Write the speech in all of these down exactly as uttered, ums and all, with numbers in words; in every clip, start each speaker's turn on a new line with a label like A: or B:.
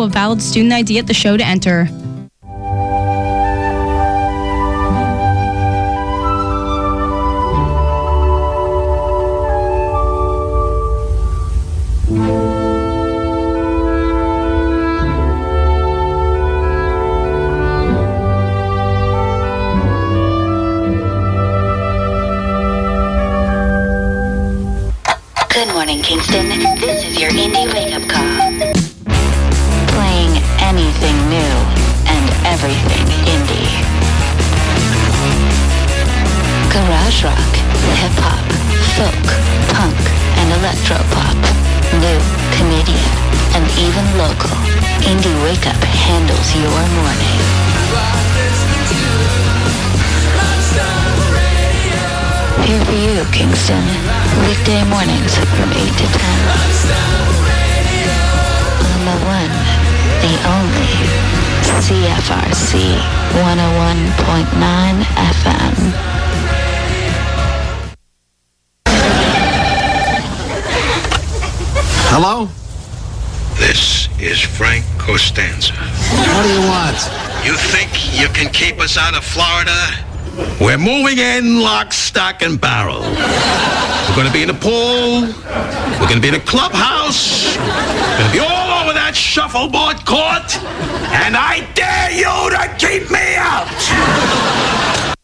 A: a valid student I D at the show to enter.
B: Good morning, Kingston. This is your indie wake-up call. Playing anything new and everything indie. Garage rock, hip-hop, folk, punk, and electropop. New, Canadian, and even local. Indie Wake-Up handles your morning. Here for you, Kingston. Weekday mornings from eight to ten. On the one, the only, C F R C one oh one point nine F M.
C: Hello?
D: This is Frank Costanza.
C: What do you want?
D: You think you can keep us out of Florida? We're moving in lock, stock, and barrel. We're going to be in the pool. We're going to be in the clubhouse. We're going to be all over that shuffleboard court. And I dare you to keep me out.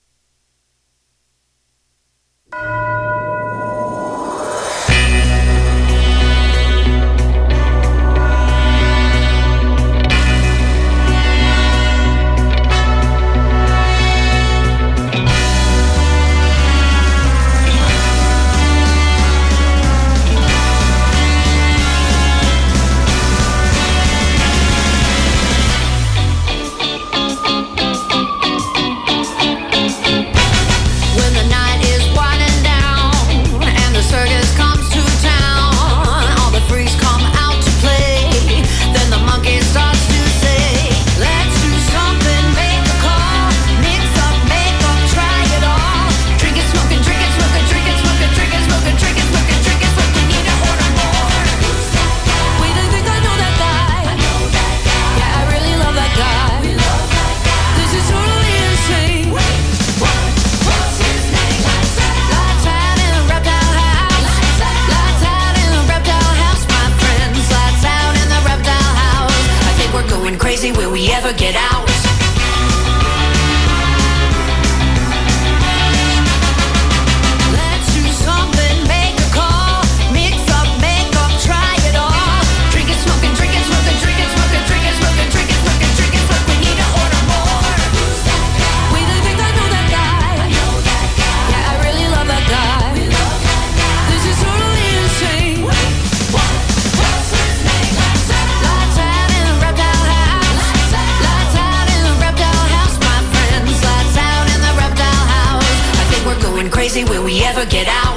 E: Will we ever get out? Let's do something, make a call, mix up, make up, try it all. Drinking, smoking, drinking, smoking, drinking, smoking, drinking, smoking, drinking, smoking, drinking, smoking. We need to order more. Wait, I think I know that guy. Yeah, I really love that guy. This is totally insane. What's his name? Lights out in a reptile house. Lights out in the reptile house, my friends. Lights out in the reptile house. I think we're going crazy. Will we ever get out?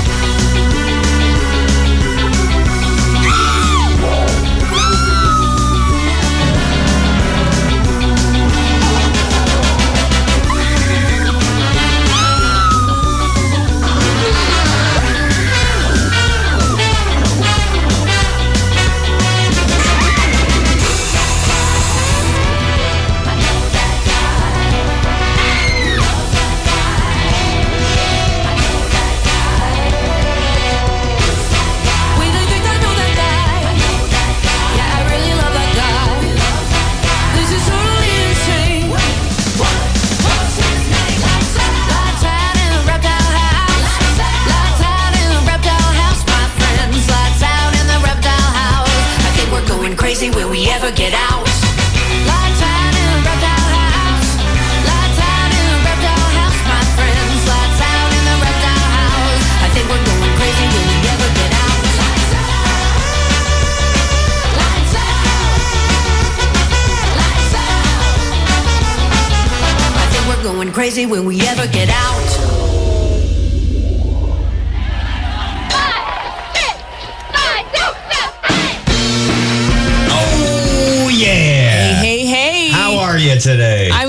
E: Will we ever get out? Lights out in the reptile house. Lights out in the reptile house, my friends. Lights out in the reptile house. I think we're going crazy. Will we ever get out? Lights out. Lights out. Lights out. I think we're going crazy. Will we ever get out?
F: Yeah.
G: Hey, hey, hey.
F: How are you today?
G: I'm good. How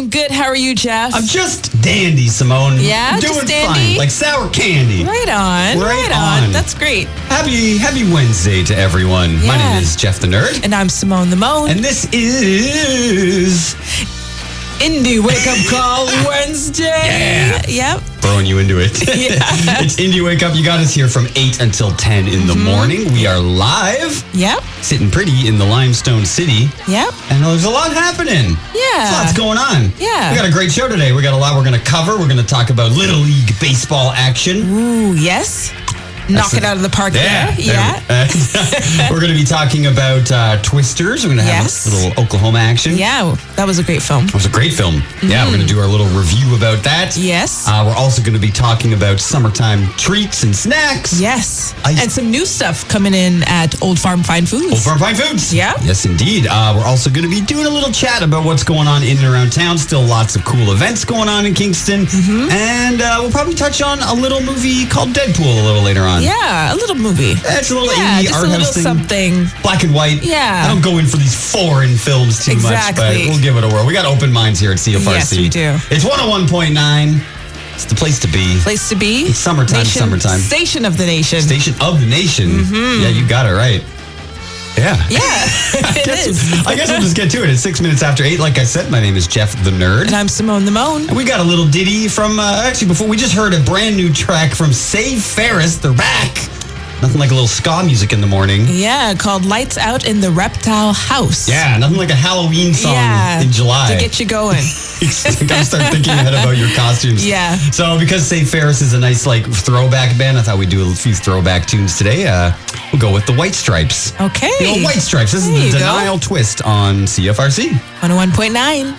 C: How are you, Jeff?
F: I'm just dandy, Simone.
C: Yeah,
F: doing
C: just dandy?
F: fine, like sour candy.
C: Right on.
F: Right
C: Right, on.
F: on.
C: That's great.
F: Happy Happy Wednesday to everyone. My
C: Yeah.
F: name is Jeff the Nerd,
C: And I'm Simone the Moan.
F: and this is
C: Indie Wake Up Call Wednesday.
F: Yeah.
C: Yep.
F: throwing you into it.
C: Yeah.
F: It's Indie Wake Up. You got us here from eight until ten in the morning. We are live,
C: Yep.
F: sitting pretty in the Limestone City.
C: Yep.
F: And there's a lot happening.
C: Yeah.
F: There's lots going on.
C: Yeah.
F: We got a great show today. We got a lot we're going to cover. We're going to talk about Little League baseball action.
C: Ooh, yes. Knock it out of the park
F: Yeah.
C: there. Yeah.
F: Uh, we're going to be talking about uh, Twisters. We're going to have
C: Yes.
F: a little Oklahoma action.
C: Yeah. That was a great film.
F: It was a great film. Yeah, we're going to do our little review about that.
C: Yes.
F: Uh, we're also going to be talking about summertime treats and snacks.
C: Yes.
F: I-
C: and some new stuff coming in at Old Farm Fine Foods.
F: Old Farm Fine Foods.
C: Yeah.
F: Yes, indeed. Uh, we're also going to be doing a little chat about what's going on in and around town. Still lots of cool events going on in Kingston.
C: Mm-hmm.
F: And uh, we'll probably touch on a little movie called Deadpool a little later on.
C: Yeah, a little movie.
F: It's a little
C: Yeah,
F: indie
C: just
F: art
C: a little
F: house thing.
C: something.
F: Black and white.
C: Yeah.
F: I don't go in for these foreign films too much,
C: Exactly.
F: but we'll give it a whirl. We got open minds here at C F R C.
C: Yes, we do.
F: It's one oh one point nine. It's the place to be.
C: Place to be.
F: It's summertime,
C: Nation-
F: summertime.
C: Station of the nation.
F: Station of the nation. Yeah, you got it right. Yeah.
C: Yeah, it
F: guess-
C: is.
F: I guess we'll just get to it. It's six minutes after eight. Like I said, my name is Jeff the Nerd.
C: And I'm Simone the Moan.
F: And we got a little ditty from, uh, actually, before we just heard a brand new track from Save Ferris. They're back. Nothing like a little ska music in the morning.
C: Yeah, called Lights Out in the Reptile House.
F: Yeah, nothing like a Halloween song
C: Yeah,
F: in July.
C: to get you going.
F: You gotta start thinking ahead about your costumes.
C: Yeah.
F: So because Save Ferris is a nice like throwback band, I thought we'd do a few throwback tunes today. Uh, we'll go with the White Stripes.
C: Okay.
F: The old White Stripes. This
C: There
F: is
C: you
F: the
C: go.
F: Denial Twist on C F R C.
C: one oh one point nine.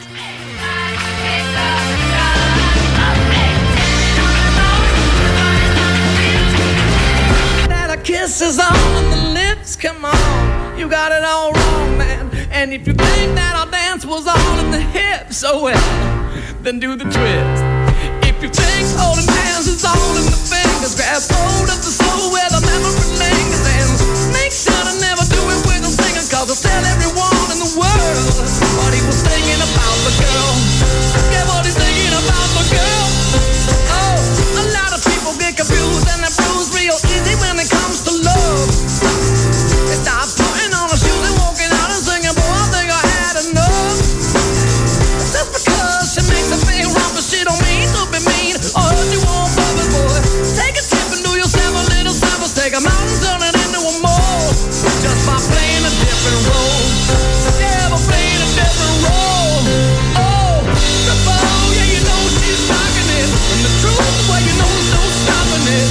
G: That a kiss is on the lips, come on, you got it all wrong, man. And if you think that our dance was all in the hips, oh well, then do the twist. If you think holding hands is all in the fingers, grab hold of the soul where the memory lingers, and make sure to never do it with a singer, cause I'll tell everyone in the world what he was thinking about the girl. Yeah, what he's thinking about the girl. Oh, a lot of people get confused and they're bruised real easy when it comes to love. They start putting on a shoes and walking out and singing, boy, I think I had enough. Just because she makes a feel wrong, but she don't mean to be mean or hurt you on purpose, boy. Take a tip and do yourself a little service. Take a mountain, turn it into a mole, just by playing a different role. Yeah, by playing a different role. Oh, the ball, yeah, you know she's rocking it. And the truth, well, you know there's no stopping it.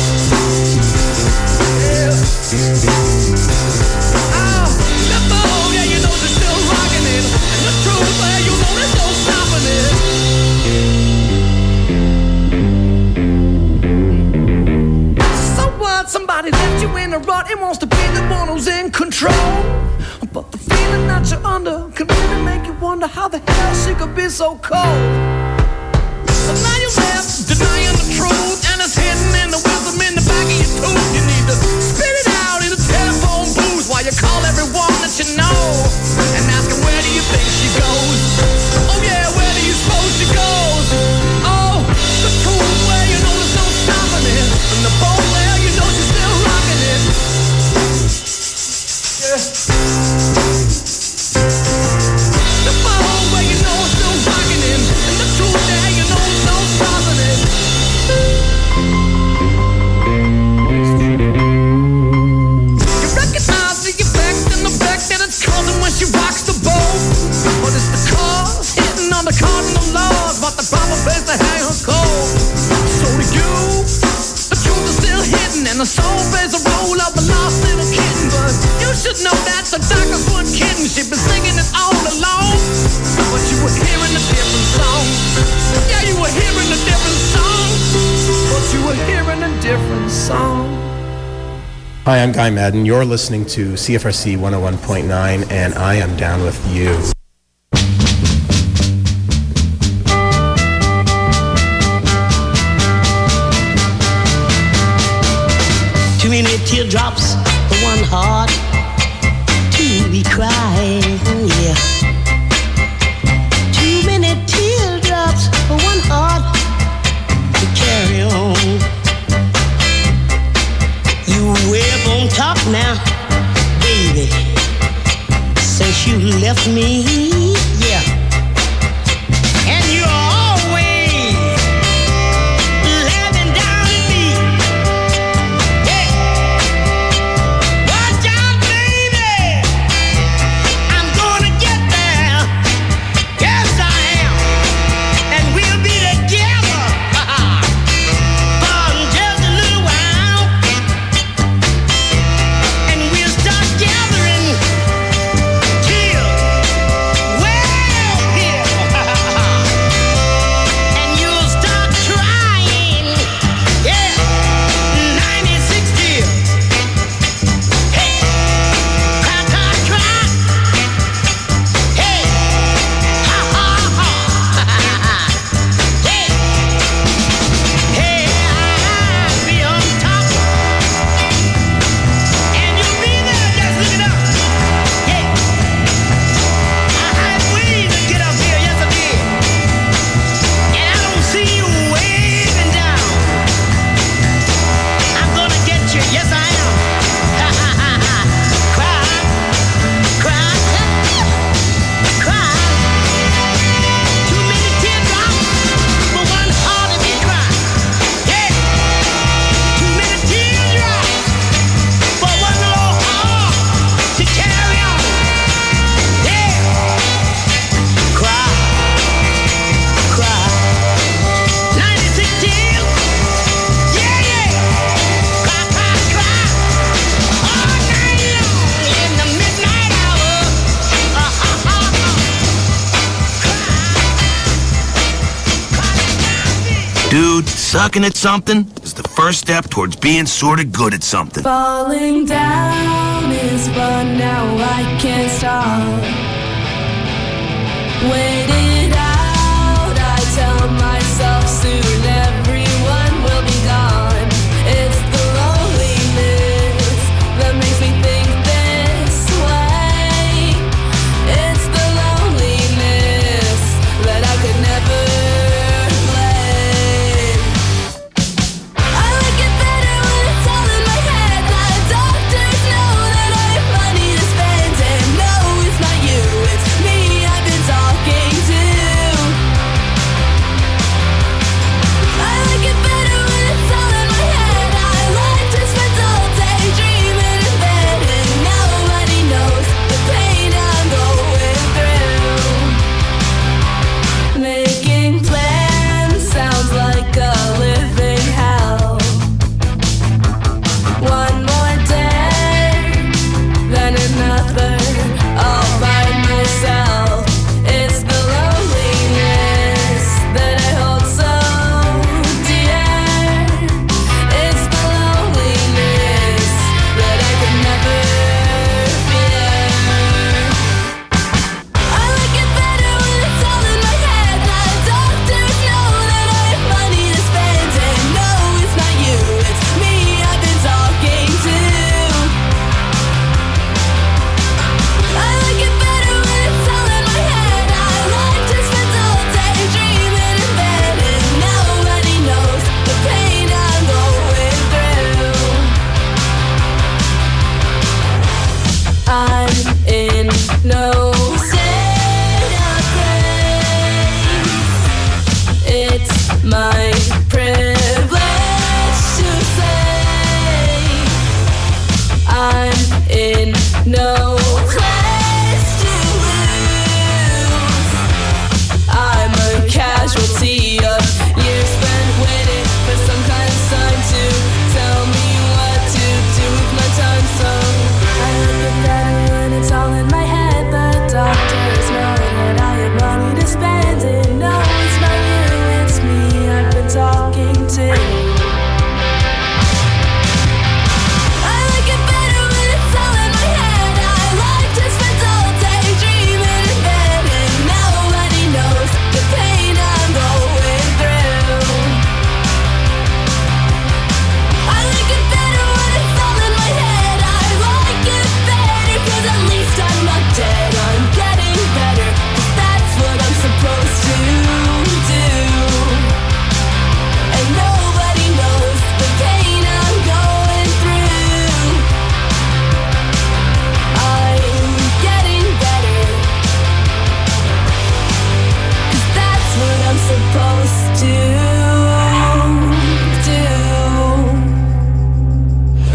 G: Yeah. Oh, the ball, yeah, you know she's still rocking it. And the truth, well, you know there's no stopping it. So what? Somebody left you in a rut and wants to be the one who's in control. But the feeling that you're under can really make you wonder how the hell she could be so cold. So now you're left denying the truth, and it's hidden in the wisdom in the back of your tooth. You need to spit it out in a telephone booth while you call everyone that you know and ask them, where do you think she goes? Oh yeah, where do you suppose she goes? Oh, the truth, where you know there's no stopping it, and the ball, where you know she's still rocking it. Yeah. The ball, where you know it's still rocking it, and the truth, there you know there's no stopping it. You recognize the effect and the effect that it's causing when she rocks the boat. But it's the cause hitting on the cardinal laws, but the proper place to hang her cold. So to you, the truth is still hidden, and the soul plays the role of a lost little kitten. But you should know that the doctors weren't kidding. She'd been singing it all along, but you were hearing a different song. Yeah, you were hearing a different song, but you were hearing a different song.
H: Hi, I'm Guy Madden. You're listening to C F R C one oh one point nine, and I am down with you.
I: Too many teardrops for one heart to be crying, yeah. Too many teardrops left me. Yeah. And you're always laughing down at me. Hey, watch out, baby. I'm gonna get there. Yes, I am. And we'll be together for just a little while. And we'll start gathering till way up here. And you'll start trying. Yeah, ninety-six years. Hey, cry, cry, cry. Hey, ha, ha, ha. Hey, hey, I'll be on top. And you'll be there, just look it up. Yeah, I had ways to get up here, yes I did. And I don't see you waving down. I'm gonna get you, yes I am. Cry, cry, cry. Too many teardrops for one heart to be dry. Yeah, too many teardrops for one little heart to carry on. Yeah, cry, cry. ninety-six tears. Yeah, yeah. Cry, cry, cry. All night long in the midnight hour. Uh, uh, uh, uh.
J: Dude, sucking at something is the first step towards being sort of good at something.
E: Falling down is fun, now I can't stop. Wait it out, I tell myself soon everyone will be gone. It's the loneliness that makes me think this way. It's the loneliness that I could never play. I like it better when it's all in my head. The doctors know that I have money to spend, and no, it's not you, it's me I've been talking to.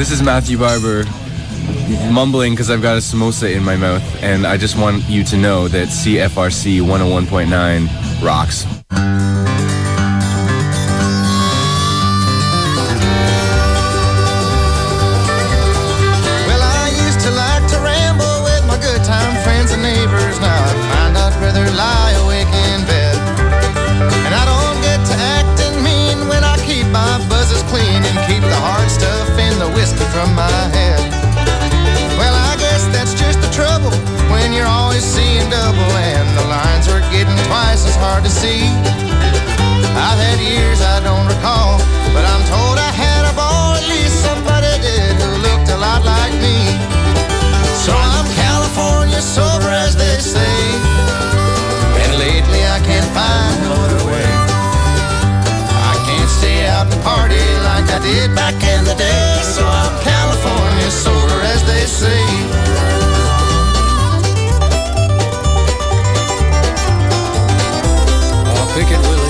K: This is Matthew Barber mumbling because I've got a samosa in my mouth, and I just want you to know that C F R C one oh one point nine rocks.
L: Well, I used to like to ramble with my good time friends and neighbors. Now I find I'd rather lie awake in bed. And I don't get to acting mean when I keep my buzzes clean and keep the hard stuff in the whiskey from my head. Well, I guess that's just the trouble when you're always seeing double and the lines are getting twice as hard to see. I've had years I don't recall, but I'm told I had a ball, at least somebody did, who looked a lot like me. So I'm California sober, as they say, and lately I can't find no other way. I can't stay out and party like I did back in the day, so I'm California sober, as they say.
M: I'll pick it, Willie.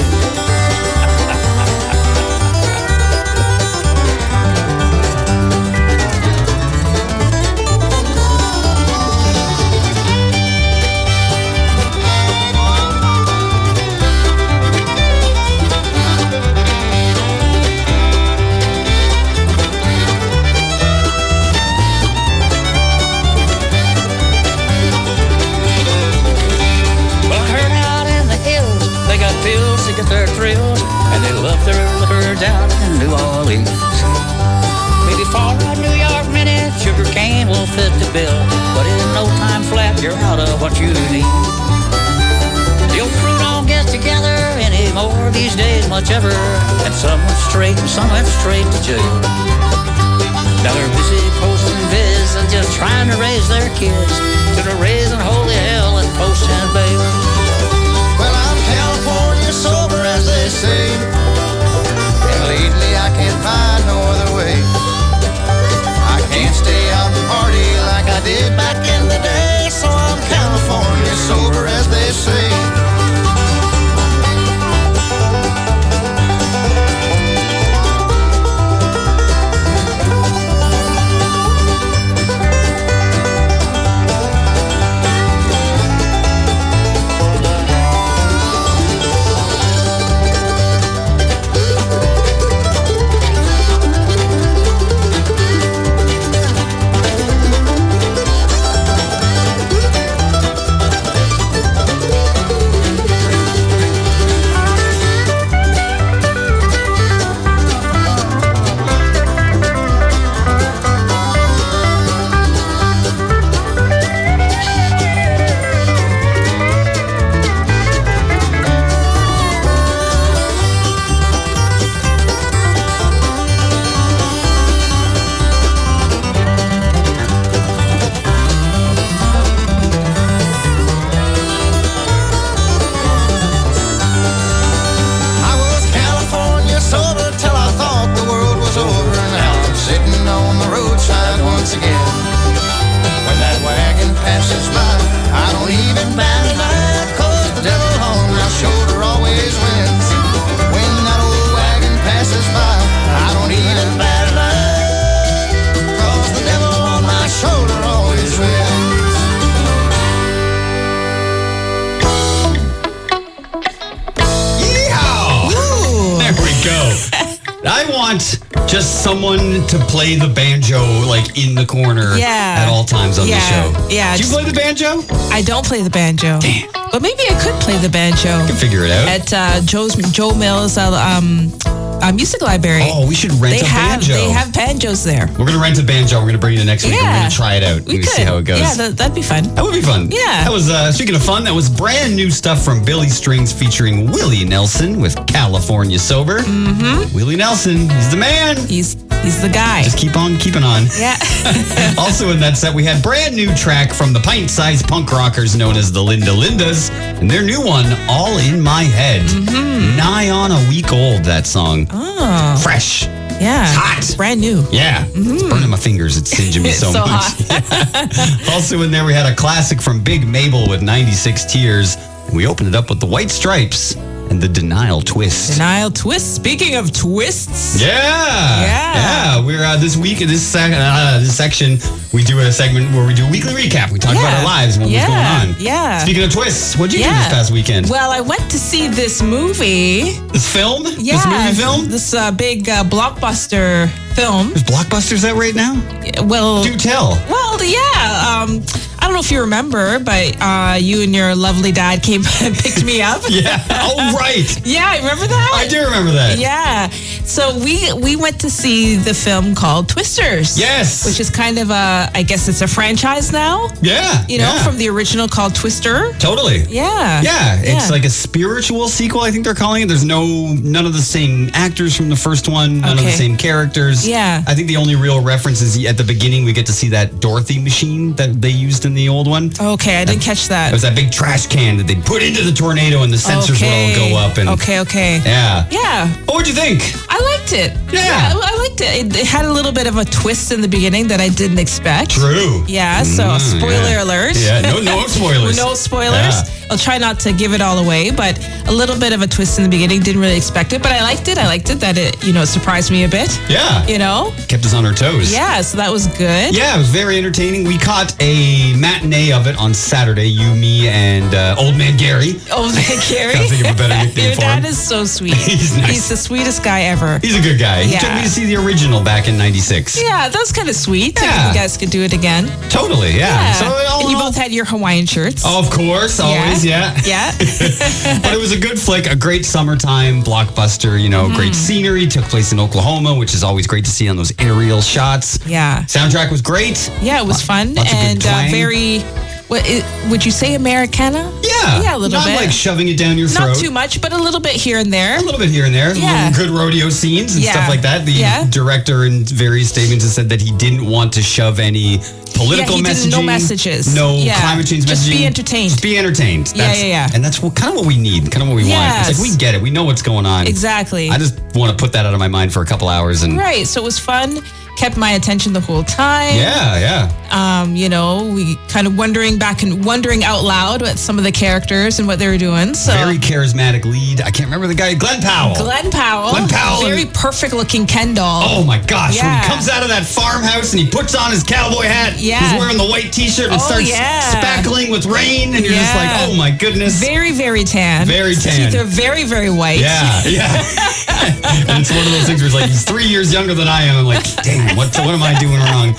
N: Pills to get their thrills, and they love their liquor down in New Orleans. Maybe for a New York minute, sugar cane will fit the bill, but in no time flat, you're out of what you need. The old crew don't get together anymore these days, much ever, and some went straight and some went straight to jail. Now they're busy posting vids and just trying to raise their kids to the raising holy hell and posting bail.
L: Well, I'm California sober, as they say, and lately I can't find no other way. I can't stay out and party like I did back in the day, so I'm California sober, as they say.
F: Just someone to play the banjo like in the corner
C: Yeah.
F: at all times on
C: yeah.
F: the show.
C: Yeah.
F: Do you
C: just-
F: play the banjo?
C: I don't play the banjo.
F: Damn.
C: But maybe I could play the banjo.
F: You can figure it out.
C: At uh, Joe's Joe Mills uh, um, uh, Music Library.
F: Oh, we should rent
C: they
F: a
C: have,
F: banjo.
C: They have banjos there.
F: We're going to rent a banjo. We're going to bring it in next week. And we're
C: Yeah.
F: going to try it out.
C: We
F: and
C: could.
F: see how it goes.
C: Yeah, that, that'd be fun.
F: That would be fun.
C: Yeah.
F: That was, uh, speaking of fun, that was brand new stuff from Billy Strings featuring Willie Nelson with California Sober.
C: Mm-hmm.
F: Willie Nelson, he's the man.
C: He's he's the guy.
F: Just keep on keeping on.
C: Yeah.
F: Also in that set, we had brand new track from the pint-sized punk rockers known as the Linda Lindas, and their new one, All in My Head. Mm-hmm. Nigh on a week old, that song.
C: Oh.
F: Fresh.
C: Yeah.
F: It's hot.
C: Brand new.
F: Yeah.
C: Mm-hmm.
F: It's burning my fingers. It's singeing me
C: It's
F: so,
C: so
F: much.
C: hot.
F: Also in there, we had a classic from Big Mabel with ninety-six Tears. And we opened it up with the White Stripes and the denial twist.
C: Denial twist. Speaking of twists.
F: Yeah.
C: Yeah.
F: Yeah. We're uh, this week in this, sec- uh, this section, we do a segment where we do a weekly recap. We talk
C: Yeah.
F: about our lives and what
C: Yeah.
F: was going on.
C: Yeah.
F: Speaking of twists, what did you do
C: Yeah.
F: this past weekend?
C: Well, I went to see this movie.
F: This film?
C: Yeah.
F: This movie film?
C: This uh, big uh, blockbuster film.
F: Is Blockbusters out right now?
C: Well,
F: Do tell.
C: Well, yeah. Um, I don't know if you remember, but uh, you and your lovely dad came and picked me up.
F: Yeah. Oh, right.
C: Yeah, I remember that.
F: I do remember that.
C: Yeah. So we we went to see the film called Twisters.
F: Yes.
C: Which is kind of a, I guess it's a franchise now.
F: Yeah.
C: You know,
F: yeah.
C: from the original called Twister.
F: Totally.
C: Yeah.
F: Yeah, it's
C: Yeah.
F: like a spiritual sequel, I think they're calling it. There's no, none of the same actors from the first one, none of the
C: Okay.
F: same characters.
C: Yeah.
F: I think the only real reference is at the beginning, we get to see that Dorothy machine that they used in the old one.
C: Okay, I didn't catch that.
F: It was that big trash can that they'd put into the tornado and the sensors
C: okay.
F: would all go up. And
C: Okay, okay.
F: Yeah.
C: Yeah.
F: What would you think?
C: I liked it.
F: Yeah.
C: I, I liked it. it. It had a little bit of a twist in the beginning that I didn't expect.
F: True.
C: Yeah, so
F: Mm,
C: spoiler
F: yeah.
C: alert.
F: Yeah, no, no spoilers.
C: No spoilers.
F: Yeah.
C: I'll try not to give it all away, but a little bit of a twist in the beginning. Didn't really expect it, but I liked it. I liked it that it, you know, surprised me a bit.
F: Yeah.
C: You know?
F: Kept us on our toes.
C: Yeah, so that was good.
F: Yeah, it was very entertaining. We caught a matinee of it on Saturday. You, me, and uh, Old Man Gary.
C: Old Man Gary.
F: Can't think of a better nickname
C: Your
F: for
C: dad
F: him.
C: is so sweet.
F: He's nice.
C: He's the sweetest guy ever.
F: He's a good guy. He
C: Yeah.
F: took me to see the original back in ninety-six.
C: Yeah, that was kind of sweet. I
F: Yeah.
C: think you guys could do it again.
F: Totally, yeah.
C: Yeah.
F: So it all,
C: and you both had your Hawaiian shirts.
F: Of course, always, yeah.
C: Yeah.
F: But it was a good flick, a great summertime blockbuster, you know,
C: Mm-hmm.
F: great scenery. Took place in Oklahoma, which is always great to see on those aerial shots.
C: Yeah.
F: Soundtrack was great.
C: Yeah, it was fun
F: Lots of good
C: and uh,
F: twang.
C: very. What i would you say, Americana?
F: Yeah.
C: Yeah, a little
F: Not
C: bit.
F: like shoving it down your throat.
C: Not too much, but a little bit here and there.
F: A little bit here and there.
C: Yeah.
F: Little good rodeo scenes and
C: Yeah.
F: stuff like that. The
C: Yeah.
F: director in various statements has said that he didn't want to shove any political
C: Yeah, he
F: messaging.
C: didn't- no messages.
F: No
C: Yeah.
F: climate change
C: Just
F: messaging.
C: be entertained.
F: Just be entertained.
C: Yeah,
F: That's-
C: yeah, yeah.
F: And that's what, kind of what we need, kind of what we want. It's
C: Yes.
F: like, we get it. We know what's going on.
C: Exactly.
F: I just want to put that out of my mind for a couple hours. and
C: Right, so it was fun. Kept my attention the whole time.
F: Yeah, yeah.
C: Um, you know, we kind of wondering back and wondering out loud at some of the characters and what they were doing. So
F: Very charismatic lead. I can't remember the guy. Glenn Powell.
C: Glenn Powell.
F: Glenn Powell
C: Very perfect looking Ken doll.
F: Oh my gosh, when
C: Yeah.
F: he comes out of that farmhause and he puts on his cowboy hat,
C: Yeah.
F: he's wearing the white t-shirt and
C: Oh,
F: starts
C: yeah.
F: spackling with rain, and you're just
C: Yeah.
F: like, oh my goodness.
C: Very, very tan.
F: Very
C: His
F: tan.
C: teeth are very, very white.
F: Yeah, yeah. And it's one of those things where it's like, he's three years younger than I am. I'm like, dang, what, what am I doing wrong?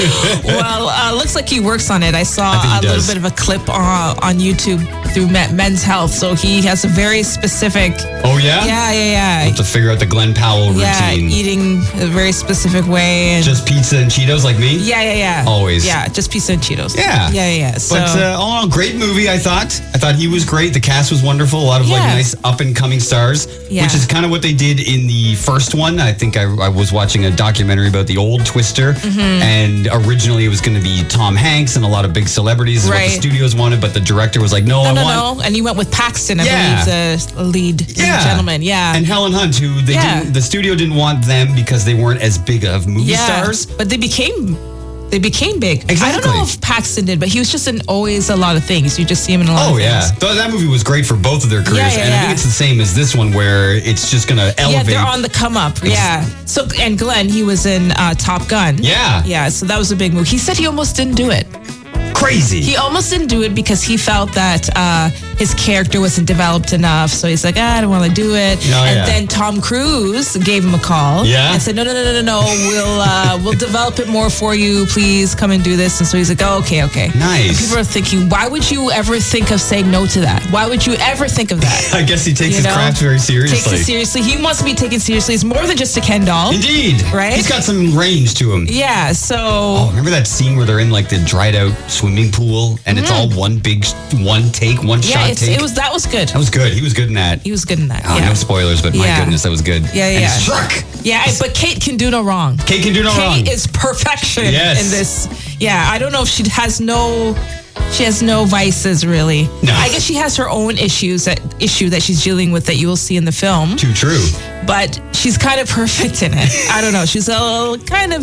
C: Well, uh, looks like he works on it. I saw
F: I think he
C: a little
F: does.
C: bit of a clip uh, on YouTube through Me- Men's Health. So he has a very specific.
F: Oh, yeah?
C: Yeah, yeah, yeah.
F: I'll have to figure out the Glenn Powell
C: Yeah,
F: routine.
C: eating a very specific way. And
F: Just pizza and Cheetos like me?
C: yeah, yeah, yeah.
F: Always.
C: Yeah, just pizza and Cheetos.
F: Yeah.
C: Yeah, yeah, yeah. So,
F: But uh, all in all, great movie, I thought. I thought he was great. The cast was wonderful. A lot of like
C: Yeah.
F: nice up and coming stars,
C: Yeah.
F: which is kind of what they did in the first one. I think I, I was watching a documentary about the old Twister,
C: Mm-hmm.
F: and originally it was going to be Tom Hanks and a lot of big celebrities, is what the
C: Right.
F: studios wanted, but the director was like, no,
C: no,
F: I
C: no,
F: want.
C: no. And you went with Paxton, I
F: Yeah.
C: believe, the lead
F: Yeah.
C: gentleman. Yeah.
F: And Helen Hunt, who they
C: Yeah.
F: didn't, the studio didn't want them because they weren't as big of movie
C: yeah.
F: stars.
C: But they became. They became big. I
F: Exactly.
C: don't know if Paxton did, but he was just in always a lot of things. You just see him in a lot
F: Oh
C: of
F: yeah,
C: things.
F: Th- that movie was great for both of their careers,
C: Yeah, yeah,
F: and I
C: yeah.
F: think it's the same as this one, where it's just going to elevate.
C: Yeah, they're on the come up. Yeah. So and Glenn, he was in uh, Top Gun.
F: Yeah.
C: Yeah. So that was a big move. He said he almost didn't do it.
F: Crazy.
C: He almost didn't do it because he felt that uh, his character wasn't developed enough. So he's like, ah, I don't want to do it.
F: Oh,
C: and
F: yeah.
C: then Tom Cruise gave him a call.
F: Yeah?
C: And said, no, no, no, no, no, no. We'll uh, we'll develop it more for you. Please come and do this. And so he's like, oh, okay, okay.
F: Nice.
C: And people are thinking, why would you ever think of saying no to that? Why would you ever think of that?
F: I guess he takes
C: You
F: his
C: know?
F: craft very seriously.
C: Takes it seriously. He wants to be taken seriously. He's more than just a Ken doll.
F: Indeed.
C: Right?
F: He's got some range to him.
C: Yeah, so
F: Oh, remember that scene where they're in like the dried out swimming pool and it's all one big, one take, one
C: yeah,
F: shot
C: it's,
F: take?
C: it was that was good.
F: That was good. He was good in that.
C: He was good in that.
F: Oh,
C: yeah.
F: no spoilers, but my
C: Yeah.
F: goodness, that was good.
C: Yeah, yeah,
F: And
C: yeah.
F: he struck.
C: Yeah, but Kate can do no wrong.
F: Kate can do no
C: Kate
F: wrong.
C: is perfection
F: Yes.
C: in this. Yeah, I don't know if she has no, she has no vices really.
F: No.
C: I guess she has her own issues that issue that she's dealing with that you will see in the film.
F: Too true.
C: But she's kind of perfect in it. I don't know. She's a little, kind of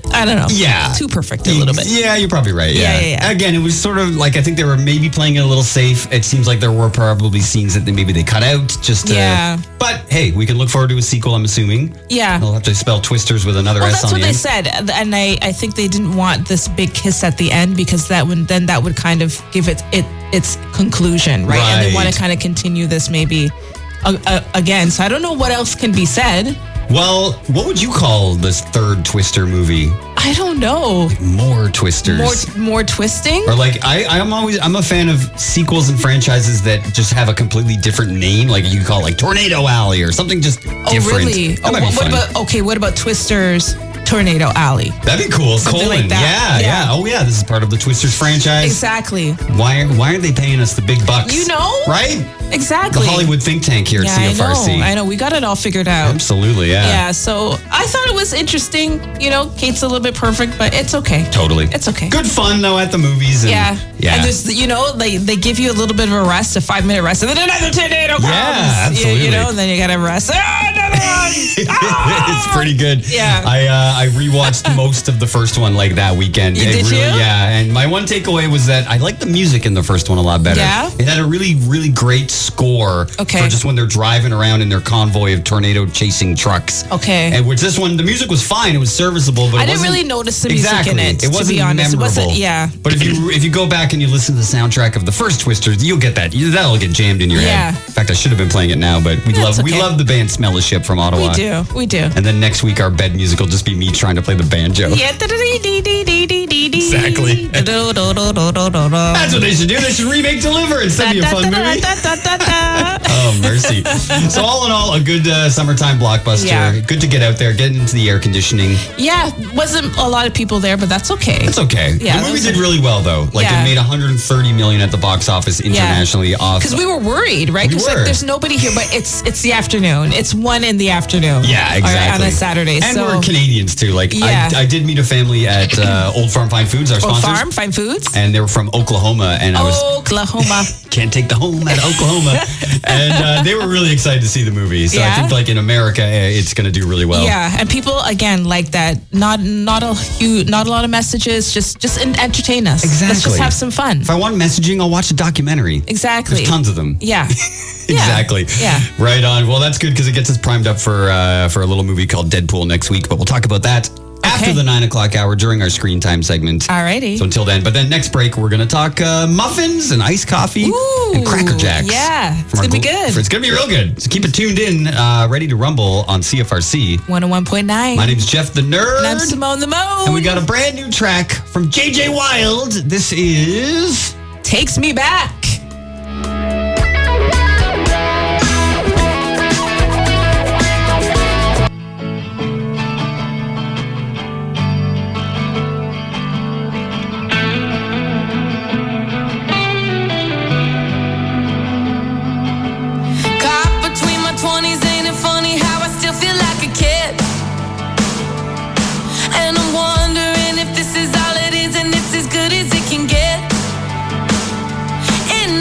C: I don't know.
F: Yeah.
C: Too perfect a little bit.
F: Yeah, you're probably right. Yeah.
C: Yeah, yeah, yeah.
F: Again, it was sort of like, I think they were maybe playing it a little safe. It seems like there were probably scenes that they, maybe they cut out just to,
C: Yeah.
F: But hey, we can look forward to a sequel, I'm assuming.
C: Yeah.
F: They'll have to spell Twisters with another
C: Well,
F: S
C: that's
F: on
C: what
F: the
C: they
F: end.
C: said, and I, I think they didn't want this big kiss at the end because that would then that would kind of give it it its conclusion, right? And they want
F: Right.
C: to kind of continue this maybe uh, uh, again. So I don't know what else can be said.
F: Well, what would you call this third Twister movie?
C: I don't know.
F: More Twisters.
C: More more twisting.
F: Or like I, I'm always I'm a fan of sequels and franchises that just have a completely different name. Like you could call it like Tornado Alley or something just
C: Oh,
F: different.
C: really?
F: That
C: Oh,
F: might be
C: what, what
F: fun.
C: about okay? What about Twisters Tornado Alley?
F: That'd be cool.
C: Something
F: Colon.
C: like that.
F: Yeah,
C: Yeah.
F: yeah, Oh yeah, this is part of the Twisters franchise.
C: Exactly.
F: Why why aren't they paying us the big bucks?
C: You know?
F: Right?
C: Exactly.
F: The Hollywood think tank here
C: yeah,
F: at C F R C.
C: I know. I know. We got it all figured out.
F: Absolutely, yeah.
C: Yeah, so I thought it was interesting. You know, Kate's a little bit perfect, but it's okay.
F: Totally.
C: It's okay.
F: Good fun though at the movies. And,
C: Yeah.
F: Yeah.
C: And there's, you know, they, they give you a little bit of a rest, a five minute rest, and then another tornado comes.
F: Yeah,
C: You-
F: absolutely.
C: You, know, and then you got to rest. Ah, another one.
F: It's pretty good.
C: Yeah.
F: I uh, I rewatched most of the first one like that weekend.
C: You
F: It
C: did
F: really,
C: you?
F: Yeah. And my one takeaway was that I liked the music in the first one a lot better.
C: Yeah?
F: It had a really, really great score
C: Okay.
F: for just when they're driving around in their convoy of tornado chasing trucks.
C: Okay.
F: And with this one, the music was fine. It was serviceable, but
C: I
F: it
C: didn't
F: wasn't-
C: really notice the music
F: exactly.
C: in it,
F: It
C: to
F: wasn't
C: be honest. It
F: memorable.
C: wasn't- yeah.
F: But if you if you go back and you listen to the soundtrack of the first Twisters, you'll get that. You- That'll get jammed in your
C: Yeah.
F: head. In fact, I should have been playing it now, but we
C: That's
F: love we
C: okay.
F: love the band Smell a Ship from Ottawa.
C: We do. We do.
F: And then next week, our bed music will just be me trying to play the banjo.
C: Yeah.
F: Exactly. That's what they should do. They should remake Deliverance. That'd be a fun movie. Oh, mercy. So all in all, a good uh, summertime blockbuster.
C: Yeah.
F: Good to get out there, get into the air conditioning.
C: Yeah, wasn't a lot of people there, but that's okay.
F: It's okay.
C: Yeah,
F: the movie
C: those
F: did
C: are-
F: really well, though. Like
C: Yeah.
F: it made one hundred thirty million at the box office internationally off.
C: Because we were worried, right?
F: We
C: Because
F: were.
C: like, there's nobody here, but it's it's the afternoon. It's one in the afternoon.
F: Yeah,
C: All right,
F: exactly.
C: on a Saturday.
F: And
C: so
F: we're Canadians too. Like
C: Yeah.
F: I, I did meet a family at uh, Old Farm Fine Foods, our
C: Old
F: sponsors.
C: Farm, Fine Foods.
F: And they were from Oklahoma, and I was
C: Oklahoma.
F: can't take the home out of Oklahoma, and uh, they were really excited to see the movie. So I
C: Yeah?
F: think like in America, eh, it's going to do really well.
C: Yeah, and people again like that. Not not a huge, not a lot of messages. Just just en- entertain us. Let's just
F: Exactly.
C: have some fun.
F: If I want messaging, I'll watch a documentary.
C: Exactly.
F: There's tons of them.
C: Yeah.
F: Exactly.
C: Yeah.
F: Right on. Well, that's good because it gets us primed up for uh, for a little movie called Deadpool next week. But we'll talk about that after the nine o'clock hour during our screen time segment.
C: Alrighty.
F: So until then, but then next break we're gonna talk uh, muffins and iced coffee and Cracker Jacks.
C: Yeah, it's
F: From our
C: gonna be
F: gl-
C: good.
F: It's gonna be real good. So keep it tuned in, uh, ready to rumble on C F R C.
C: one oh one point nine.
F: My name's Jeff the Nerd.
C: And I'm Simone the Mo.
F: And we got a brand new track from J J Wild. This is
C: Takes Me Back.
E: Caught between my twenties, ain't it funny how I still feel like a kid? And I'm wondering if this is all it is and it's as good as it can get. In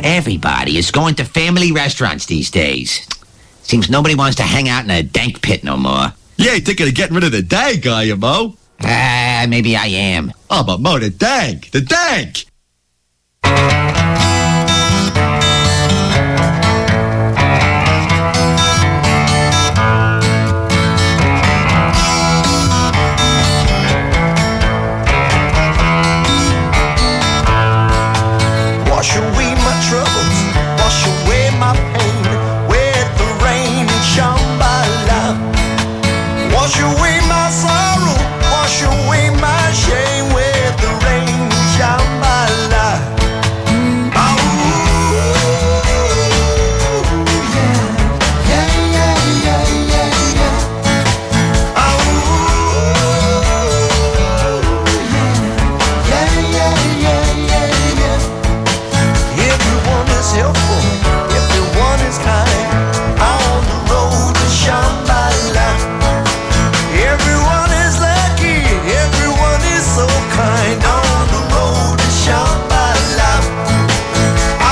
M: Everybody is going to family restaurants these days. Seems nobody wants to hang out in a dank pit no more.
O: You ain't thinking of getting rid of the dank, are you, Mo?
M: Ah, maybe I am.
O: Oh, but Mo, the dank, the dank.
L: Wash away my troubles, wash away my pain with the rain and Shambhala. Wash away my sorrow, wash away my shame with the rain and Shambhala. Oh, yeah, yeah, yeah, yeah, yeah. Oh, yeah, yeah, yeah, yeah, yeah. Everyone is helpful, everyone is kind on the road to Shambhala. Everyone is lucky, everyone is so kind on the road to Shambhala. Oh,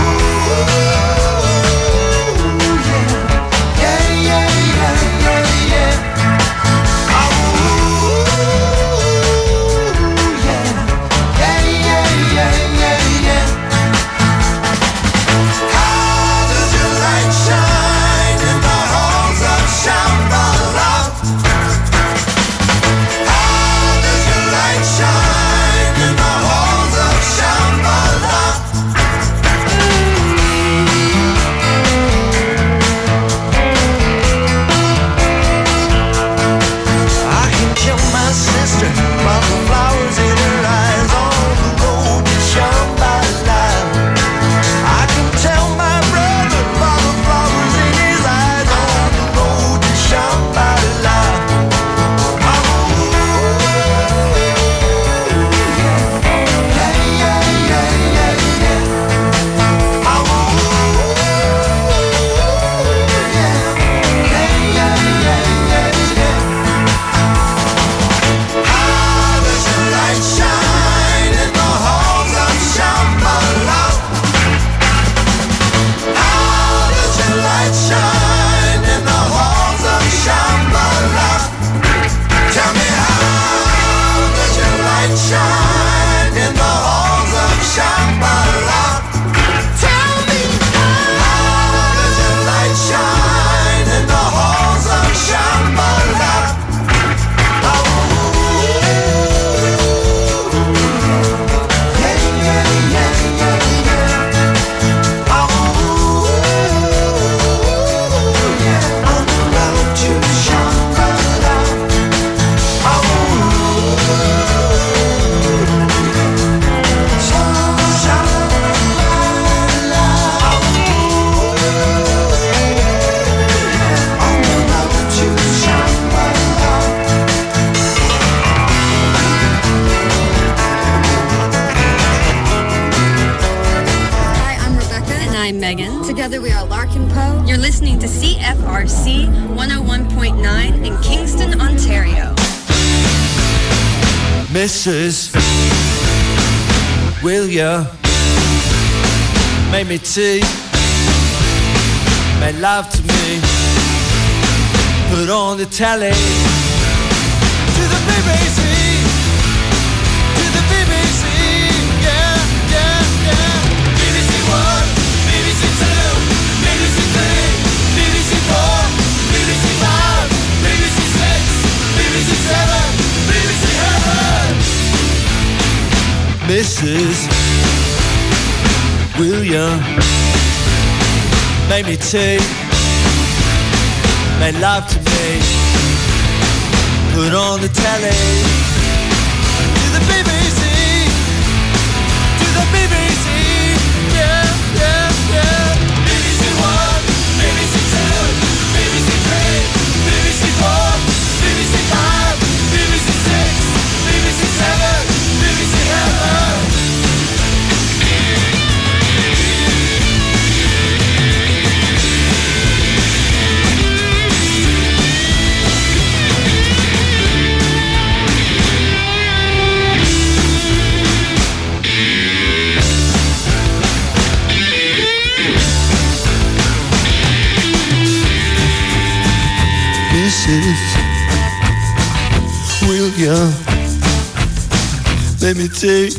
L: yeah, yeah, yeah, yeah, yeah. Oh, yeah, yeah, yeah, yeah, yeah, yeah. How does your light shine in the halls of Shambhala? How does your light shine in the halls of Shambhala? I can tell my sister by the flowers in her eyes on the road to Shambhala. I can tell my brother by the flowers in his eyes on the road to Shambhala. Oh, yeah, yeah, yeah, yeah, yeah. Oh, yeah, yeah, yeah, yeah, yeah, yeah. How does your light shine in the halls of Shambhala? How does your light shine in the halls of Shambhala? Tell me, how does your light shine in the halls of Shambhala? Tell me, how does your light shine in the halls of Shambhala? Oh, yeah, yeah, yeah, yeah, yeah. Oh, yeah, on the road to Shambhala. Oh, Shambhala. On the road to Shambhala.
P: Hi, I'm Rebecca. And I'm Megan. Together we are Larkin Poe. You're listening to C F R C one oh one point nine in Kingston, Ontario.
G: Missus Will ya make me tea, make love to me, put on the telly, to the B B C, to the B B C, yeah, yeah, yeah. B B C One, B B C Two, B B C Three, B B C Four, B B C Five, B B C Six, B B C Seven, B B C Heaven. Missus William, make me tea, make love to me, put on the telly, to the B B C, to the B B C, yeah, yeah, yeah. B B C One, B B C Two, B B C Three, B B C Four, B B C Five, B B C Six, B B C Seven, B B C Heaven.
Q: you. Baby, take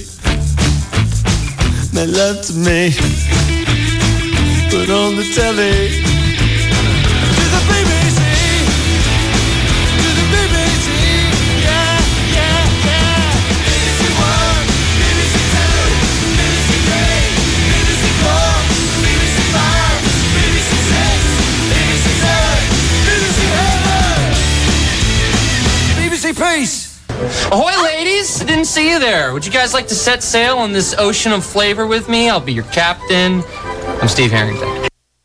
Q: my love to me. Put on the telly. To the B B C. To the B B C. Yeah, yeah, yeah. B B C One, B B C Two, B B C Three, B B C Four, B B C Five, B B C Six, B B C Seven, B B C Heaven. B B C Peace.
R: Ahoy, ladies! Didn't see you there. Would you guys like to set sail on this ocean of flavor with me? I'll be your captain. I'm Steve Harrington.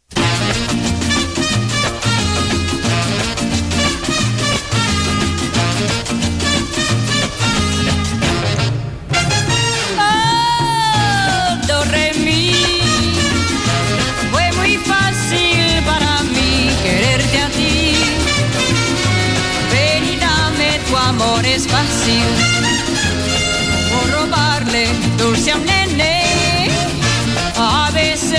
E: Oh, do, re, mi. Fue muy fácil para mí quererte a ti. Ven y dame tu amor, es fácil. Como robarle dulce a un nene. A veces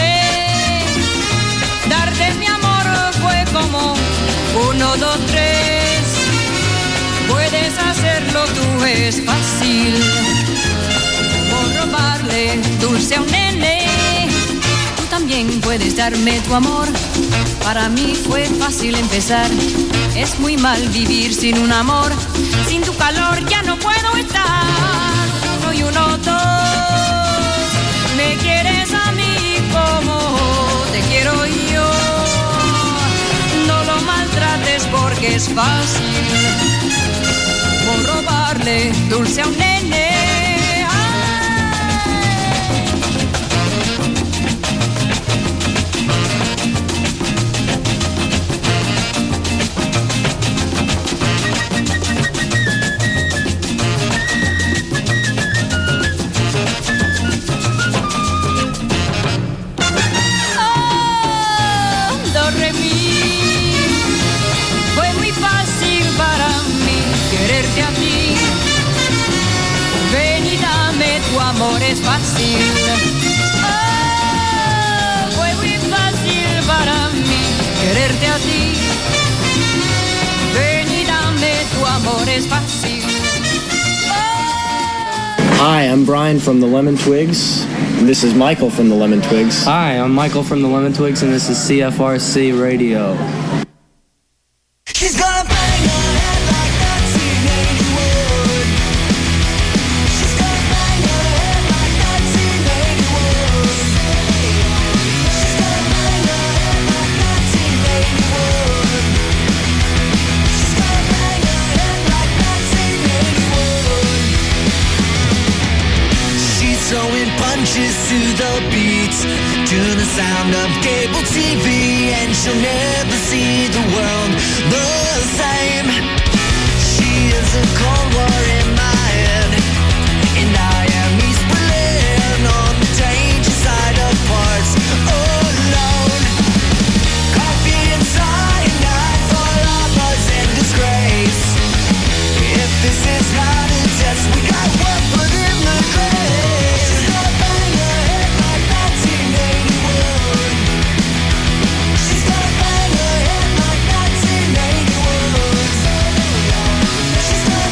E: darte mi amor fue como uno, dos, tres. Puedes hacerlo tú, es fácil. Como robarle dulce a un nene. Tú también puedes darme tu amor. Para mí fue fácil empezar. Es muy mal vivir sin un amor. Sin tu calor ya no puedo estar. Uno y uno, dos. Me quieres a mí como te quiero yo. No lo maltrates porque es fácil. Como robarle dulce a un nene. Amor es fácil. Oh, fue muy fácil para mí quererte a ti. Ven y dame tu amor, es fácil.
S: Hi, I'm Brian from the Lemon Twigs. This is Michael from the Lemon Twigs.
T: Hi, I'm Michael from the Lemon Twigs, and this is C F R C Radio.
E: She's gonna bang her head like nineteen eighty-one. She's gonna bang her head like nineteen eighty-one. She's gonna bang her head like nineteen eighty-one. She's gonna bang her head like nineteen eighty-one. She's throwing punches to the beat, to the sound of cable T V, and she'll never see the world the same. She is a cold war in my head, and I am East Berlin on the danger side of parts alone. Coffee and cyanide for lovers in disgrace. If this is not a test, we got one foot in the grave. She's gonna bang her head like nineteen eighty-one. She's gonna bang her head like nineteen eighty-one. She's gonna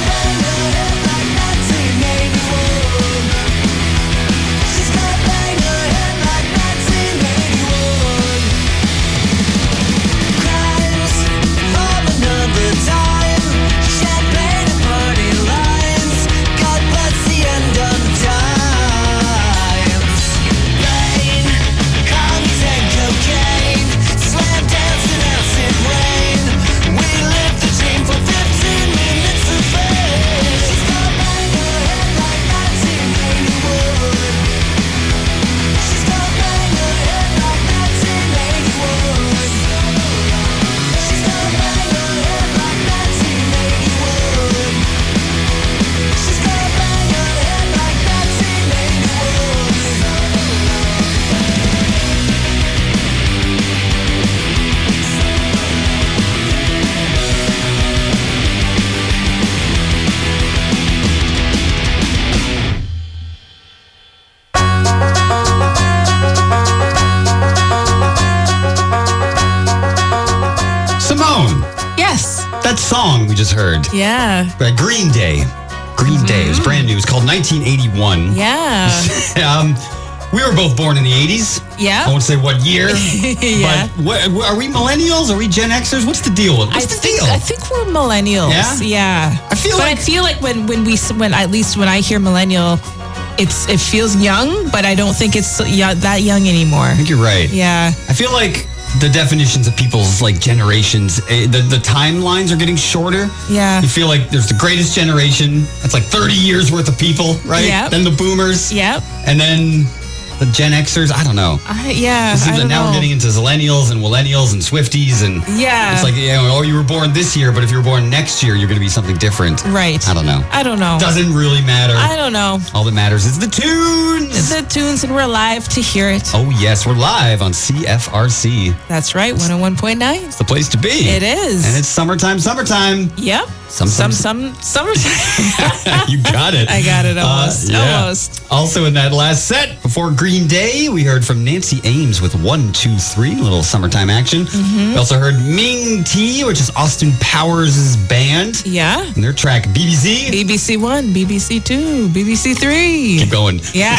F: heard.
C: Yeah.
F: But Green Day. Green Day is brand new. It's called nineteen eighty-one.
C: Yeah.
F: um, we were both born in the eighties.
C: Yeah.
F: I won't say what year.
C: Yeah.
F: But what, what- are we millennials? Are we Gen Xers? What's the deal? What's
C: I
F: the
C: think
F: deal?
C: I think we're millennials.
F: Yeah?
C: Yeah.
F: I feel
C: but
F: like-
C: I feel like when when we when at least when I hear millennial, it's it feels young, but I don't think it's so young, that young anymore.
F: I think you're right.
C: Yeah.
F: I feel like the definitions of people's like generations, eh, the, the timelines are getting shorter.
C: Yeah.
F: You feel like there's the greatest generation. That's like thirty years worth of people, right?
C: Yep.
F: Then the boomers.
C: Yep.
F: And then the Gen Xers. I don't know.
C: I, yeah.
F: It seems
C: I
F: like
C: don't
F: now
C: know.
F: we're getting into Zillennials and Millennials and Swifties and
C: Yeah.
F: it's like, you know, oh, you were born this year, but if you were born next year, you're going to be something different.
C: Right.
F: I don't know.
C: I don't know.
F: Doesn't really matter.
C: I don't know.
F: All that matters is the tunes.
C: The tunes, and we're live to hear it.
F: Oh yes, we're live on C F R C.
C: That's right, one oh one point nine.
F: It's the place to be.
C: It is.
F: And it's summertime, summertime.
C: Yep.
F: Some,
C: some,
F: some,
C: some, summertime.
F: You got it.
C: I got it almost.
F: Uh, yeah.
C: Almost.
F: Also in that last set, before Green Day, we heard from Nancy Ames with one, two, three, a little summertime action.
C: Mhm.
F: We also heard Ming T, which is Austin Powers' band.
C: Yeah.
F: And their track B B C.
C: B B C one, B B C two, B B C three.
F: Keep going.
C: Yeah.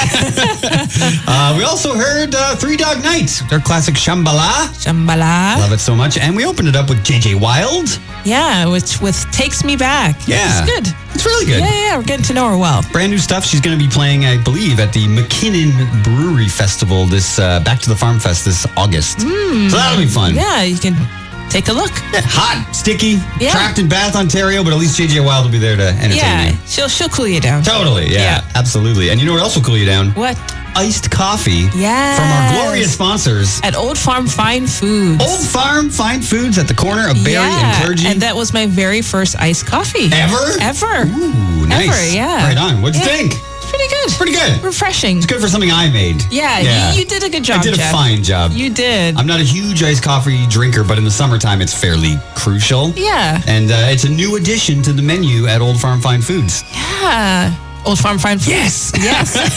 F: Uh, we also heard uh, Three Dog Night, their classic Shambhala.
C: Shambhala.
F: Love it so much. And we opened it up with J J Wild.
C: Yeah, which with Takes Me Back.
F: Yeah.
C: It's good.
F: It's really good.
C: Yeah, yeah, yeah, we're getting to know her well.
F: Brand new stuff. She's going to be playing, I believe, at the McKinnon Brewery Festival this uh, Back to the Farm Fest this August.
C: Mm.
F: So that'll be fun.
C: Yeah, you can take a look.
F: Yeah, hot, sticky,
C: Yeah.
F: trapped in Bath, Ontario, but at least J J Wild will be there to entertain
C: Yeah,
F: you.
C: she'll she'll cool you down.
F: Totally, yeah,
C: Yeah.
F: absolutely. And you know what else will cool you down?
C: What?
F: Iced coffee
C: Yes.
F: from our glorious sponsors.
C: At Old Farm Fine Foods.
F: Old Farm Fine Foods at the corner of Barry
C: yeah,
F: and Clergy.
C: and that was my very first iced coffee.
F: Ever?
C: Ever.
F: Ooh, nice.
C: Ever, yeah.
F: Right on. What'd you
C: Yeah.
F: think?
C: Pretty good.
F: Pretty good.
C: Refreshing.
F: It's good for something I made.
C: Yeah,
F: Yeah.
C: You, you did a good job,
F: I did a
C: Jeff.
F: fine job.
C: You did.
F: I'm not a huge iced coffee drinker, but in the summertime, it's fairly crucial.
C: Yeah.
F: And uh, it's a new addition to the menu at Old Farm Fine Foods.
C: Yeah. Old Farm Fine Foods.
F: Yes.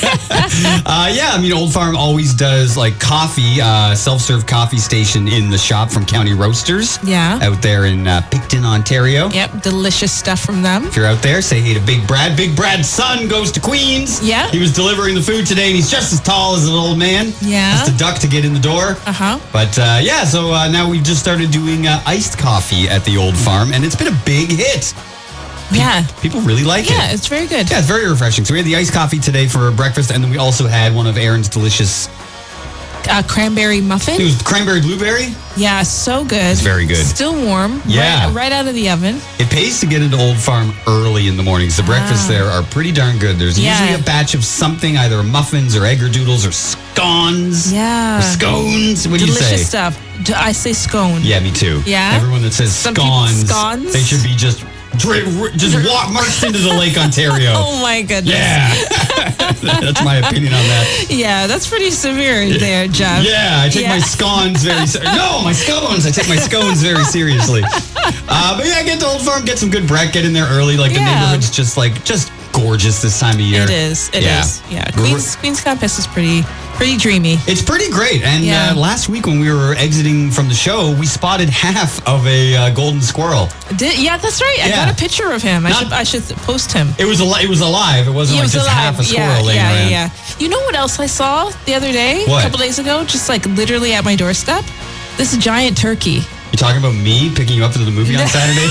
C: Yes.
F: uh, yeah, I mean, Old Farm always does like coffee, uh, self-serve coffee station in the shop from County Roasters.
C: Yeah.
F: Out there in uh, Picton, Ontario.
C: Yep. Delicious stuff from them.
F: If you're out there, say hey to Big Brad. Big Brad's son goes to Queens.
C: Yeah.
F: He was delivering the food today, and he's just as tall as an old man.
C: Yeah.
F: Has to duck to get in the door.
C: Uh huh.
F: But uh, yeah, so uh, now we've just started doing uh, iced coffee at the Old Farm, and it's been a big hit.
C: Yeah.
F: People really like
C: Yeah,
F: it.
C: it's very good.
F: Yeah, it's very refreshing. So we had the iced coffee today for breakfast, and then we also had one of Aaron's delicious.
C: Uh, cranberry muffin.
F: It was cranberry blueberry.
C: Yeah, so good.
F: It's very good.
C: Still warm.
F: Yeah.
C: Right, right out of the oven.
F: It pays to get into Old Farm early in the mornings. The breakfasts
C: Ah.
F: there are pretty darn good. There's
C: Yeah.
F: usually a batch of something, either muffins or eggerdoodles or scones.
C: Yeah.
F: Or scones. What do you
C: Delicious
F: say?
C: stuff. D- I say scone.
F: Yeah, me too.
C: Yeah?
F: Everyone that says
C: Some people
F: scones,
C: scones?
F: they should be just dri- r- just walk marched into the Lake Ontario.
C: Oh my goodness.
F: Yeah. That's my opinion on that.
C: Yeah, that's pretty severe there, Jeff.
F: Yeah, I take
C: Yeah.
F: my scones very seriously. No, my scones. I take my scones very seriously. Uh, but yeah, get to Old Farm, get some good bread, get in there early. Like the
C: Yeah.
F: neighborhood's just like just gorgeous this time of year.
C: It is. It is.
F: Yeah.
C: Yeah. Queens Queens Campus is pretty pretty dreamy.
F: It's pretty great. And
C: Yeah.
F: uh, last week when we were exiting from the show, we spotted half of a uh, golden squirrel.
C: Did, yeah, that's right. I
F: Yeah.
C: got a picture of him. I
F: Not-
C: should I should post him.
F: It was al- it was alive. It wasn't
C: He
F: like
C: was
F: just
C: alive.
F: half a squirrel
C: yeah,
F: laying
C: yeah,
F: around.
C: yeah, yeah. You know what else I saw the other day?
F: What?
C: A couple days ago? Just like literally at my doorstep? This giant turkey.
F: You talking about me picking you up to the movie on Saturday?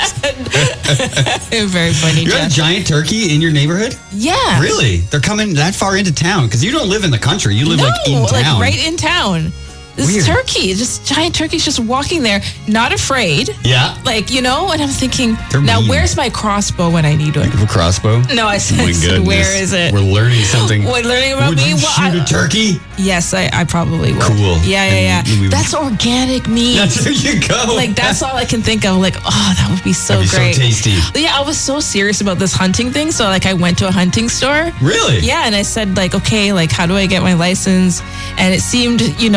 C: Very funny,
F: You had a
C: Jeff.
F: giant turkey in your neighborhood?
C: Yeah.
F: Really? They're coming that far into town because you don't live in the country. You live
C: no,
F: like in
C: like
F: town.
C: right in town. This
F: Weird.
C: turkey, just giant turkey's just walking there, not afraid.
F: Yeah.
C: Like, you know, and I'm thinking,
F: They're
C: now
F: mean.
C: where's my crossbow when I need one?
F: You have a crossbow?
C: No, I
F: Oh
C: said,
F: my goodness.
C: where is it?
F: We're learning something.
C: What, learning about
F: Would
C: me?
F: you
C: Well,
F: shoot
C: I-
F: a turkey?
C: Yes, I, I probably would.
F: Cool.
C: Yeah, yeah, yeah.
F: And we-
C: That's organic meat.
F: That's there you go.
C: Like, that's all I can think of. Like, oh, that would be so
F: That'd be
C: great.
F: so tasty.
C: Yeah, I was so serious about this hunting thing. So, like, I went to a hunting store.
F: Really?
C: Yeah, and I said, like, okay, like, how do I get my license? And it seemed, you know, you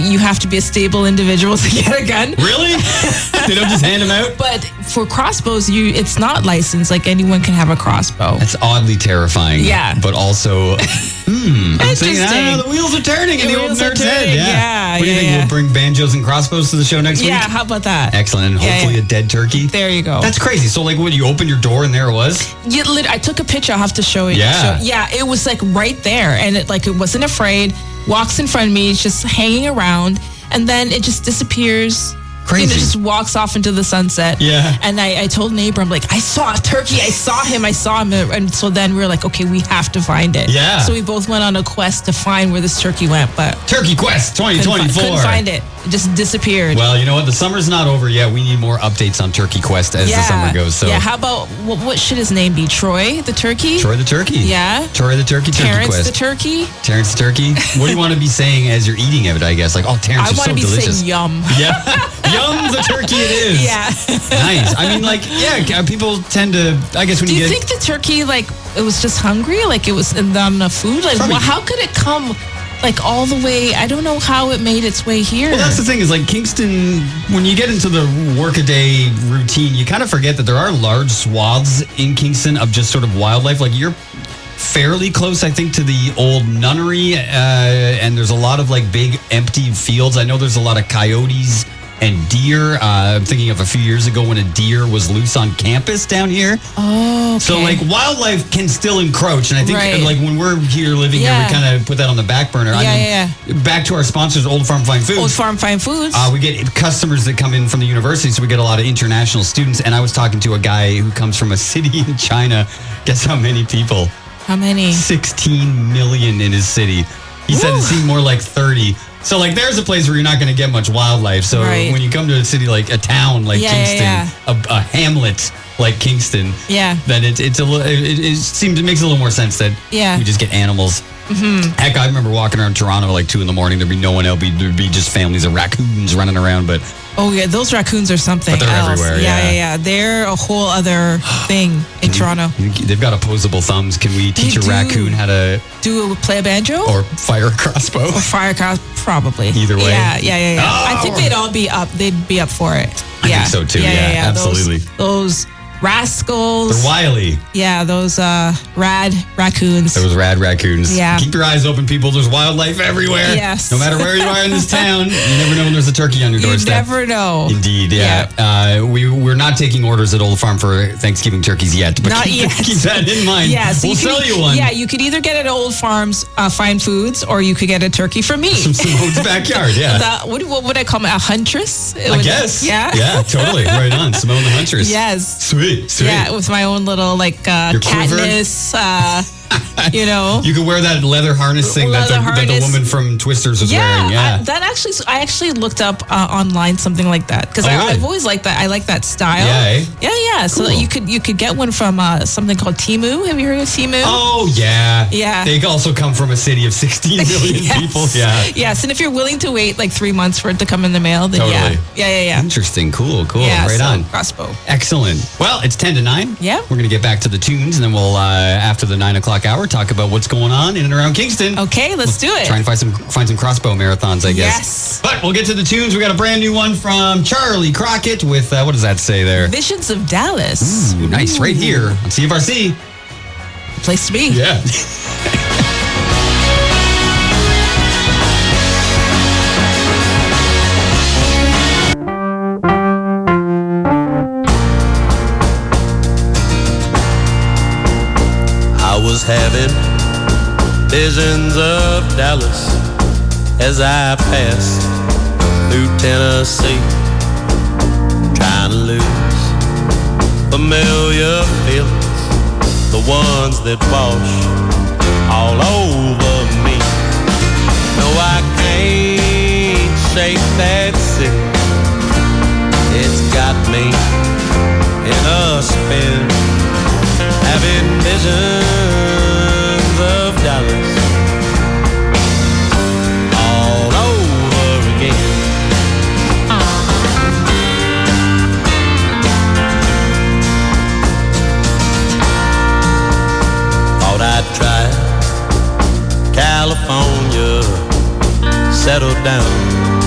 C: you have to be a stable individual to get a gun.
F: Really? They don't just hand them out?
C: But for crossbows, you it's not licensed. Like anyone can have a crossbow.
F: That's oddly terrifying.
C: Yeah.
F: But also, hmm. I'm saying, ah, the wheels are turning in
C: The
F: the, old
C: wheels are
F: nerd's head.
C: turning,
F: Yeah.
C: yeah,
F: What do you
C: yeah,
F: think?
C: yeah.
F: We'll bring banjos and crossbows to the show next
C: Yeah,
F: week?
C: how about that?
F: Excellent. And
C: Yeah,
F: hopefully
C: yeah.
F: a dead turkey.
C: There you go.
F: That's crazy. So, like, what, you opened your door and there it was?
C: You lit- I took a picture. I'll have to show it.
F: Yeah.
C: Show- yeah, it was like right there. And it like it wasn't afraid. Walks in front of me. It's just hanging around. And then it just disappears.
F: Crazy.
C: You know, just walks off into the sunset.
F: Yeah.
C: And I, I told neighbor, I'm like, I saw a turkey. I saw him. I saw him. And so then we were like, okay, we have to find it.
F: Yeah.
C: So we both went on a quest to find where this turkey went. But
F: Turkey Quest twenty twenty-four.
C: Couldn't, fi- couldn't find it. It just disappeared.
F: Well, you know what? The summer's not over yet. We need more updates on Turkey Quest as the summer goes. So,
C: yeah, how about, what, what should his name be? Troy the turkey?
F: Troy the Turkey.
C: Yeah.
F: Troy the Turkey, Turkey
C: Terrence
F: Quest.
C: the turkey?
F: Terrence the Turkey. What do you want to be saying as you're eating it, I guess? Like, oh, Terrence
C: I
F: is
C: want
F: so
C: to be
F: delicious.
C: saying yum.
F: Yeah. Yum the turkey it is.
C: Yeah.
F: Nice. I mean, like, yeah, people tend to, I guess when
C: Do
F: you
C: you
F: get...
C: think the turkey, like, it was just hungry? Like, it was in not enough food? Like,
F: Probably.
C: well, how could it come, like, all the way? I don't know how it made its way here.
F: Well, that's the thing is like Kingston, when you get into the workaday routine, you kind of forget that there are large swaths in Kingston of just sort of wildlife. Like you're fairly close, I think, to the old nunnery, uh, and there's a lot of like big empty fields. I know there's a lot of coyotes and deer. Uh, I'm thinking of a few years ago when a deer was loose on campus down here.
C: Oh, okay.
F: So like wildlife can still encroach, and I think
C: Right.
F: like when we're here living
C: Yeah.
F: here, we kind of put that on the back burner. I
C: Yeah,
F: mean, back to our sponsors, Old Farm Fine Foods.
C: Old Farm Fine Foods.
F: Uh, we get customers that come in from the university, so we get a lot of international students. And I was talking to a guy who comes from a city in China. Guess how many people?
C: How many?
F: sixteen million in his city. He said it seemed more like thirty. So, like, there's a place where you're not going to get much wildlife. So,
C: Right.
F: when you come to a city like a town like
C: Yeah, yeah,
F: Kingston, A, a hamlet like Kingston,
C: Yeah.
F: then it, it's a li- it, it seems it makes a little more sense that
C: Yeah.
F: we just get animals.
C: Mm-hmm.
F: Heck, I remember walking around Toronto like two in the morning. There'd be no one else. There'd be, there'd be just families of raccoons running around. But
C: Oh, yeah, those raccoons are something
F: But they're
C: else.
F: everywhere,
C: yeah,
F: yeah.
C: yeah, yeah. They're a whole other thing in Toronto.
F: they've got opposable thumbs. Can we teach
C: They
F: a
C: do.
F: raccoon how to
C: Do a play a banjo?
F: or fire a crossbow?
C: Or fire cross, probably.
F: Either way.
C: Yeah, yeah, yeah, yeah. I think
F: Oh.
C: they'd all be up. They'd be up for it.
F: I
C: yeah.
F: think so too. Yeah, absolutely.
C: Those, those rascals.
F: They're wily.
C: Yeah, those uh, rad raccoons.
F: Those rad raccoons.
C: Yeah.
F: Keep your eyes open, people. There's wildlife everywhere.
C: Yes.
F: No matter where you are in this town, you never know when there's a turkey on your
C: You
F: doorstep.
C: never know.
F: Indeed, yeah. Uh, we we're not taking orders at Old Farm for Thanksgiving turkeys yet, but
C: Not
F: keep,
C: yet.
F: keep that in mind.
C: Yeah, so
F: we'll
C: you
F: sell
C: could,
F: you one.
C: Yeah, you could either get it at Old Farms uh, Fine Foods, or you could get a turkey from me.
F: From Simone's backyard. Yeah.
C: The- what, what would I call it? A huntress? It
F: I
C: would-
F: guess.
C: Yeah.
F: Yeah, totally. Right on. Simone the Huntress.
C: Yes.
F: Sweet. Sweet.
C: Yeah, with my own little like uh,
F: Your quiver?
C: Katniss, uh, you know.
F: You could wear that leather harness thing that the,
C: Leather
F: that the
C: harness.
F: woman from Twisters was
C: yeah,
F: wearing. Yeah.
C: I, that actually, I actually looked up uh, online something like that because
F: Oh, really?
C: I've always liked that. I like that style.
F: Yeah, eh?
C: yeah, yeah. So
F: Cool.
C: that you could you could get one from uh, something called Temu. Have you heard of Temu?
F: Oh, yeah.
C: Yeah.
F: They also come from a city of sixteen million
C: Yes.
F: people. Yeah.
C: Yes, and if you're willing to wait like three months for it to come in the mail, then
F: Totally.
C: yeah, yeah, yeah, yeah.
F: Interesting. Cool. Cool.
C: Yeah,
F: right
C: so
F: on.
C: crossbow.
F: Excellent. Well, it's ten to nine.
C: Yeah.
F: We're going to get back to the tunes, and then we'll, uh, after the nine o'clock hour, talk about what's going on in and around Kingston.
C: Okay, let's do it.
F: Try and find some find some crossbow marathons, I guess.
C: Yes.
F: But we'll get to the tunes. We got a brand new one from Charlie Crockett with, uh, what does that say there?
C: Visions of Dallas.
F: Ooh, nice. Right here on C F R C.
C: Place to be.
F: Yeah.
Q: I was having visions of Dallas as I passed through Tennessee, trying to lose familiar feelings, the ones that wash all over me. No, I can't shake that city. It's got me in a spin, having visions of Dallas all over again. Thought I'd try California, settle down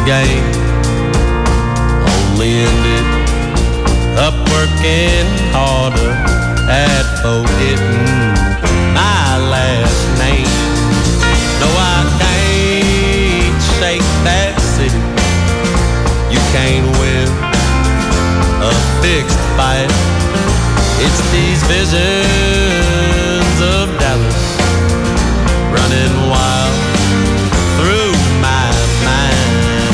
Q: game only ended up working harder at forgetting my last name. No, I can't shake that city. You can't win a fixed fight. It's these visions of Dallas running wild through my mind.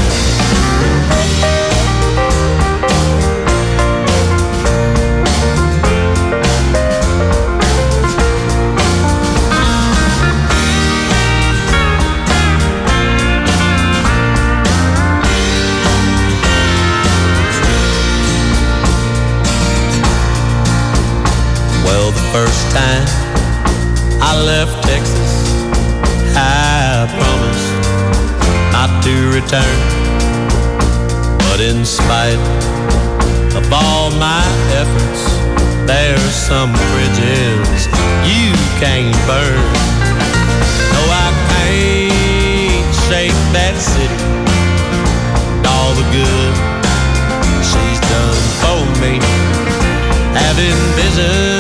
Q: Well, the first time I left Texas, I promised not to return. But in spite of all my efforts, there's some bridges you can't burn. No, I can't shake that city and all the good she's done for me. Having visions